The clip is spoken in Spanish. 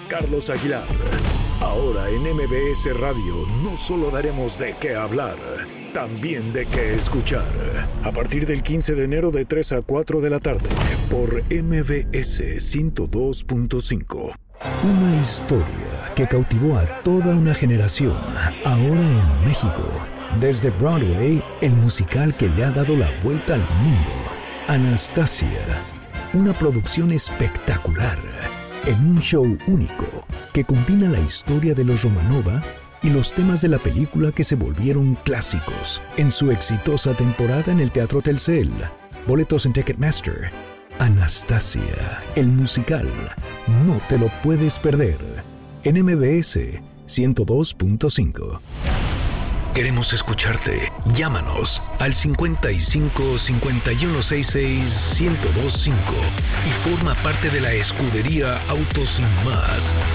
Carlos Aguilar. Ahora en MBS Radio no solo daremos de qué hablar, también de qué escuchar. A partir del 15 de enero de 3 a 4 de la tarde por MBS 102.5. Una historia que cautivó a toda una generación, ahora en México. Desde Broadway, el musical que le ha dado la vuelta al mundo. Anastasia, una producción espectacular, en un show único que combina la historia de los Romanova y los temas de la película que se volvieron clásicos en su exitosa temporada en el Teatro Telcel. Boletos en Ticketmaster. Anastasia, el musical. No te lo puedes perder. En MBS 102.5. Queremos escucharte. Llámanos al 55 5166 1025 y forma parte de la escudería Autos Sin Más